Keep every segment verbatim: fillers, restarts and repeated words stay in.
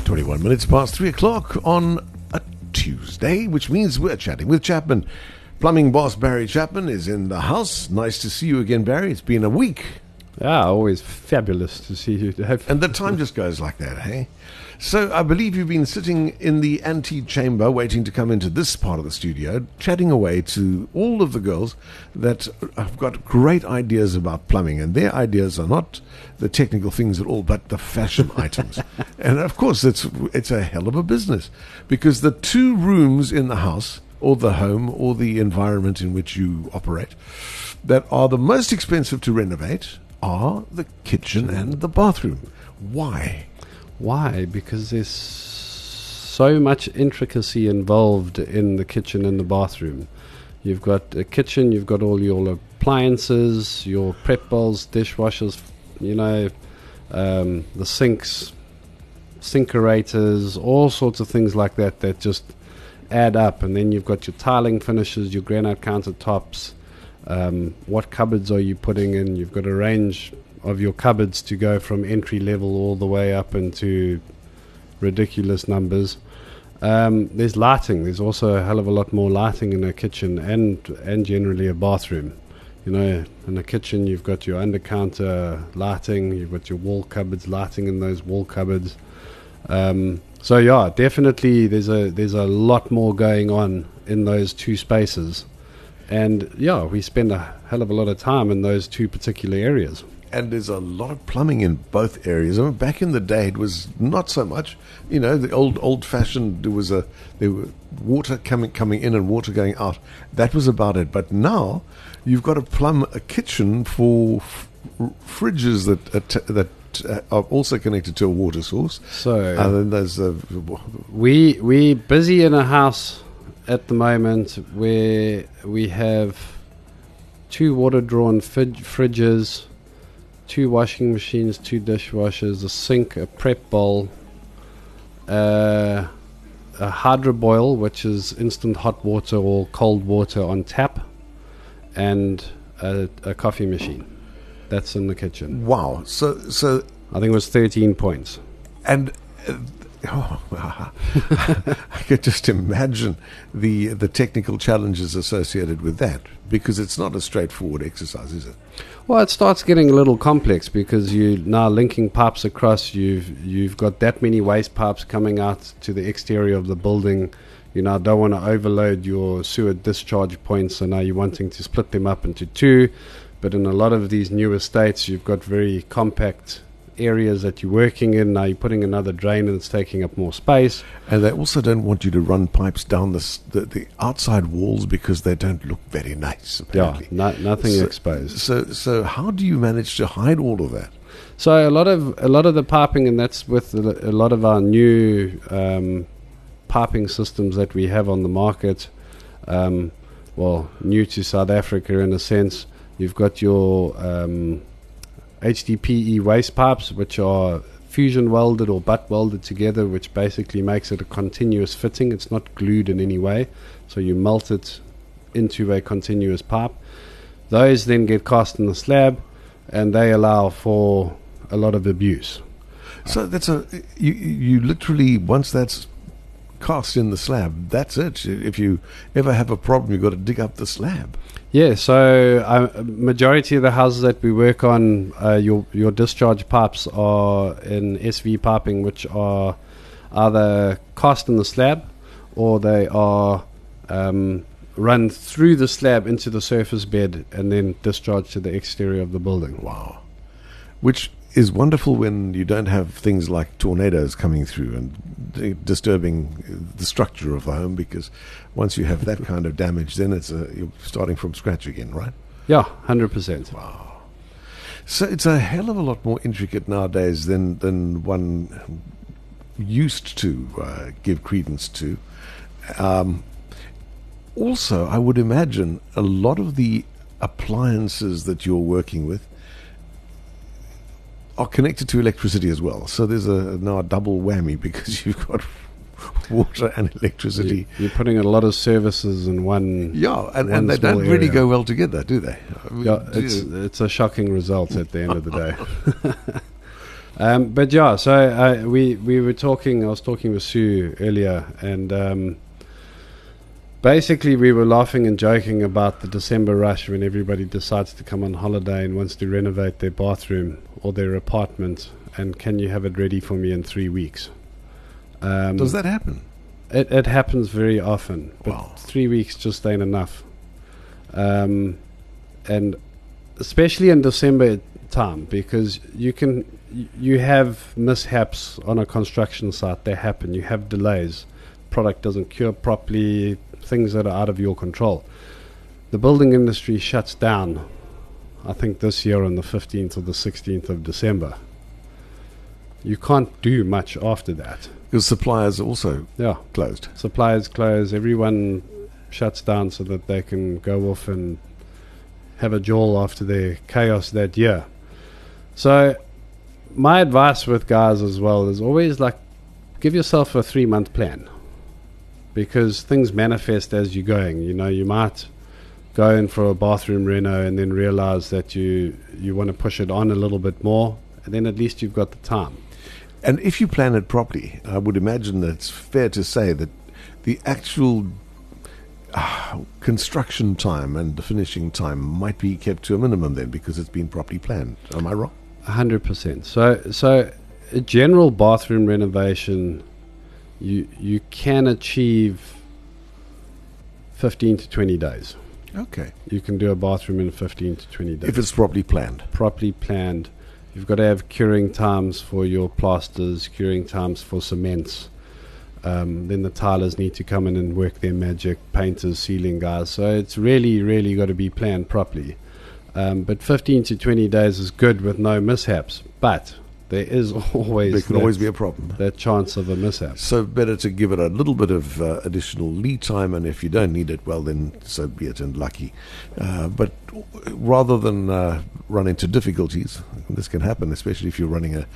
twenty-one minutes past three o'clock on a Tuesday, which means we're chatting with Chapman. Plumbing boss Barry Chapman is in the house. Nice to see you again, Barry. It's been a week. Yeah, always fabulous to see you, Dave. And the time just goes like that, hey? So I believe you've been sitting in the antechamber waiting to come into this part of the studio, chatting away to all of the girls that have got great ideas about plumbing. And their ideas are not the technical things at all, but the fashion items. And of course, it's, it's a hell of a business, because the two rooms in the house, or the home, or the environment in which you operate, that are the most expensive to renovate are the kitchen and the bathroom. Why? Why? Because there's so much intricacy involved in the kitchen and the bathroom. You've got a kitchen, you've got all your appliances, your prep bowls, dishwashers, you know, um, the sinks, sinkerators, all sorts of things like that that just add up. And then you've got your tiling finishes, your granite countertops. Um, what cupboards are you putting in? You've got a range of your cupboards to go from entry level all the way up into ridiculous numbers. Um, there's lighting. There's also a hell of a lot more lighting in a kitchen and and generally a bathroom. You know, in a kitchen you've got your under counter lighting, you've got your wall cupboards, lighting in those wall cupboards. Um, so yeah, definitely there's a there's a lot more going on in those two spaces. And yeah, we spend a hell of a lot of time in those two particular areas. And there's a lot of plumbing in both areas. I mean, back in the day, it was not so much. You know, the old old-fashioned, there was a there were water coming coming in and water going out. That was about it. But now, you've got to plumb a kitchen for f- fridges that are t- that uh, are also connected to a water source. So and then there's uh, we we busy in a house at the moment where we have two water-drawn frid- fridges, two washing machines, two dishwashers, a sink, a prep bowl, uh, a hydroboil, which is instant hot water or cold water on tap, and a, a coffee machine. That's in the kitchen. Wow. So, so I think it was thirteen points. And uh, oh, I could just imagine the the technical challenges associated with that, because it's not a straightforward exercise, is it? Well, it starts getting a little complex because you're now linking pipes across. You've you've got that many waste pipes coming out to the exterior of the building. You now don't want to overload your sewer discharge points, so now you're wanting to split them up into two. But in a lot of these new estates, you've got very compact areas that you're working in. Now you're putting another drain and it's taking up more space. And they also don't want you to run pipes down the the, the outside walls because they don't look very nice, apparently. Yeah, no, nothing so, exposed. So, so how do you manage to hide all of that? So a lot of a lot of the piping, and that's with a, a lot of our new um, piping systems that we have on the market. Um, well, new to South Africa in a sense. You've got your um, H D P E waste pipes, which are fusion welded or butt welded together, which basically makes it a continuous fitting. It's not glued in any way, so you melt it into a continuous pipe. Those then get cast in the slab, and they allow for a lot of abuse. So that's a you. You literally, once that's cast in the slab, that's it. If you ever have a problem, you've got to dig up the slab. Yeah, so uh, majority of the houses that we work on, uh, your your discharge pipes are in S V piping, which are either cast in the slab or they are um, run through the slab into the surface bed and then discharged to the exterior of the building. Wow. Which is wonderful when you don't have things like tornadoes coming through and d- disturbing the structure of the home, because once you have that kind of damage, then it's a, you're starting from scratch again, right? Yeah, one hundred percent. Wow. So it's a hell of a lot more intricate nowadays than, than one used to uh, give credence to. Um, also, I would imagine a lot of the appliances that you're working with are connected to electricity as well. So there's a now a double whammy, because you've got water and electricity. You're putting a lot of services in one. Yeah, and, one and they don't small really area. go well together, do they? I mean, Yeah, do it's you- it's a shocking result at the end of the day. Um, but yeah, so uh, we we were talking. I was talking with Sue earlier, and um, basically we were laughing and joking about the December rush when everybody decides to come on holiday and wants to renovate their bathroom or their apartment. And can you have it ready for me in three weeks? Um, Does that happen? It, it happens very often, but Wow. three weeks just ain't enough. Um, and especially in December time, because you can y- you have mishaps on a construction site. They happen. You have delays. Product doesn't cure properly. Things that are out of your control. The building industry shuts down, I think this year on the fifteenth or the sixteenth of December. You can't do much after that. Because suppliers are also Yeah. closed. Suppliers close, everyone shuts down so that they can go off and have a jaw after their chaos that year. So my advice with guys as well is always like give yourself a three month plan, because things manifest as you're going. You know, you might go in for a bathroom reno and then realize that you you want to push it on a little bit more, and then at least you've got the time. And if you plan it properly, I would imagine that it's fair to say that the actual uh, construction time and the finishing time might be kept to a minimum then, because it's been properly planned. Am I wrong? A hundred percent. So, so a general bathroom renovation, you you can achieve fifteen to twenty days. Okay. You can do a bathroom in fifteen to twenty days. If it's properly planned. Properly planned. You've got to have curing times for your plasters, curing times for cements. Um, then the tilers need to come in and work their magic, painters, ceiling guys. So it's really, really got to be planned properly. Um, but fifteen to twenty days is good with no mishaps. But there is always There can that, always be a problem. that chance of a mishap. So better to give it a little bit of uh, additional lead time, and if you don't need it, well then so be it, and lucky. Uh, but rather than uh, run into difficulties, this can happen, especially if you're running a,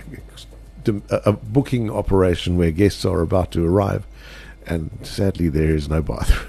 a, a booking operation where guests are about to arrive, and sadly there is no bathroom.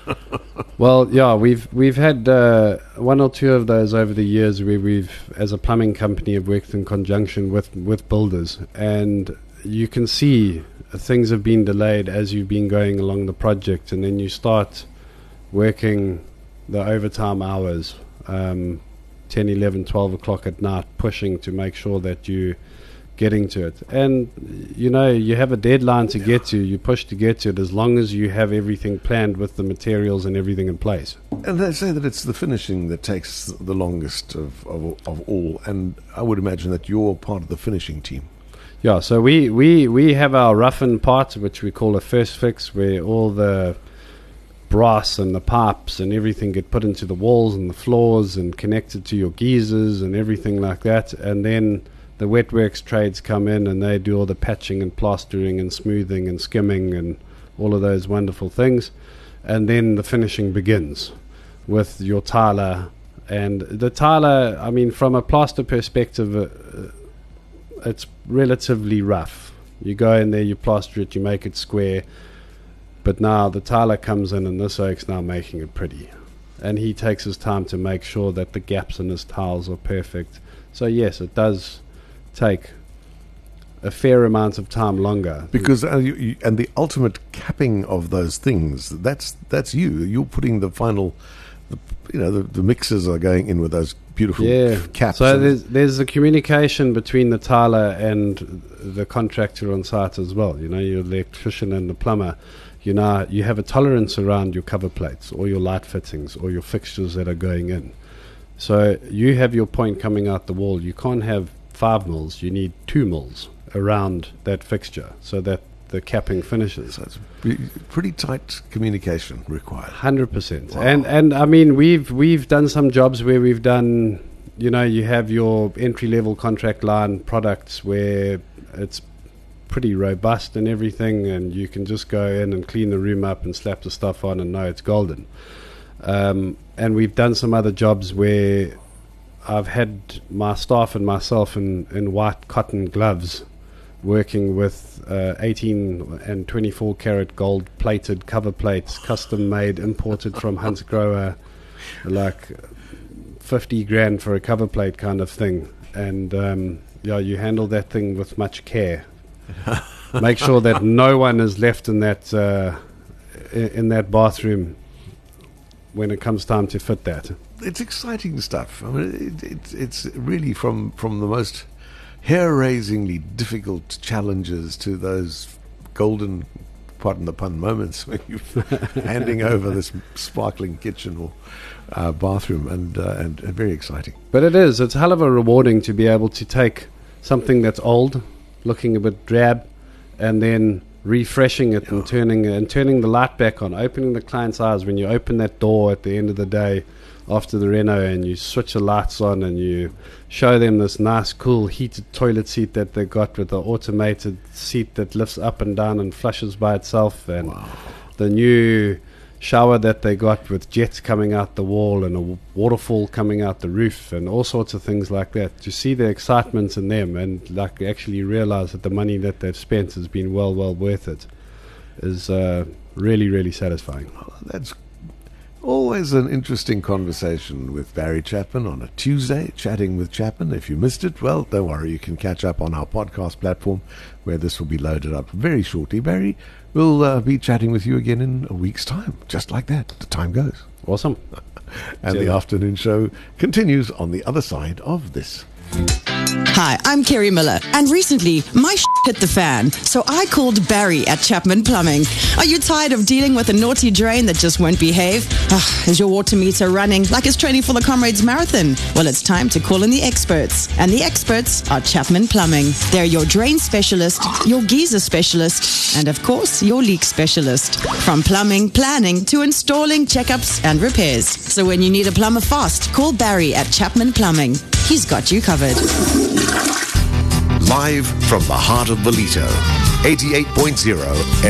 Well, yeah, we've we've had uh, one or two of those over the years where we've, as a plumbing company, have worked in conjunction with, with builders, and you can see things have been delayed as you've been going along the project, and then you start working the overtime hours, um, ten, eleven, twelve o'clock at night, pushing to make sure that you getting to it. And you know, you have a deadline to get to, you push to get to it, as long as you have everything planned with the materials and everything in place. And they say that it's the finishing that takes the longest of, of, of all, and I would imagine that you're part of the finishing team. Yeah, so we, we, we have our roughen part, which we call a first fix, where all the brass and the pipes and everything get put into the walls and the floors and connected to your geysers and everything like that. And then the wet works trades come in and they do all the patching and plastering and smoothing and skimming and all of those wonderful things. And then the finishing begins with your tiler. And the tiler, I mean, from a plaster perspective, uh, it's relatively rough. You go in there, you plaster it, you make it square. But now the tiler comes in and this oak's now making it pretty. And he takes his time to make sure that the gaps in his tiles are perfect. So yes, it does take a fair amount of time longer. Because uh, you, you, and the ultimate capping of those things, that's that's you. You're putting the final, the, you know, the, the mixers are going in with those beautiful Yeah. caps. So and- there's there's a communication between the tiler and the contractor on site as well. You know, your electrician and the plumber. You know, you have a tolerance around your cover plates or your light fittings or your fixtures that are going in. So you have your point coming out the wall. You can't have five mils. You need two mils around that fixture so that the capping finishes. So it's pre- pretty tight communication required. Hundred percent. Wow. And and I mean we've we've done some jobs where we've done, you know, you have your entry level contract line products where it's pretty robust and everything, and you can just go in and clean the room up and slap the stuff on and know it's golden. Um, and we've done some other jobs where I've had my staff and myself in, in white cotton gloves working with uh, eighteen and twenty-four karat gold plated cover plates, custom made, imported from Huntsgrower, like fifty grand for a cover plate kind of thing. And um, yeah, you handle that thing with much care. Make sure that no one is left in that uh, in, in that bathroom when it comes time to fit that. It's exciting stuff. I mean, it, it, it's really from from the most hair-raisingly difficult challenges to those golden, pardon the pun, moments when you're handing over this sparkling kitchen or uh, bathroom, and, uh, and and very exciting. But it is. It's hell of a rewarding to be able to take something that's old, looking a bit drab, and then refreshing it, yeah, and turning and turning the light back on, opening the client's eyes when you open that door at the end of the day after the reno, and you switch the lights on and you show them this nice, cool, heated toilet seat that they got with the automated seat that lifts up and down and flushes by itself, and wow, the new shower that they got with jets coming out the wall and a waterfall coming out the roof and all sorts of things like that. To see the excitement in them and like actually realize that the money that they've spent has been well, well worth it is uh, really, really satisfying. Oh, that's always an interesting conversation with Barry Chapman on a Tuesday, Chatting with Chapman. If you missed it, well, don't worry, you can catch up on our podcast platform where this will be loaded up very shortly. Barry, we'll uh, be chatting with you again in a week's time, just like that. The time goes. Awesome. And Cheers. The afternoon show continues on the other side of this. Hi, I'm Kerry Miller, and recently my sh- hit the fan, so I called Barry at Chapman Plumbing. Are you tired of dealing with a naughty drain that just won't behave? Ugh, is your water meter running like it's training for the Comrades Marathon? Well, it's time to call in the experts, and the experts are Chapman Plumbing. They're your drain specialist, your geyser specialist, and of course, your leak specialist. From plumbing, planning, to installing, checkups, and repairs. So when you need a plumber fast, call Barry at Chapman Plumbing. He's got you covered. Live from the heart of Ballito, eighty-eight point zero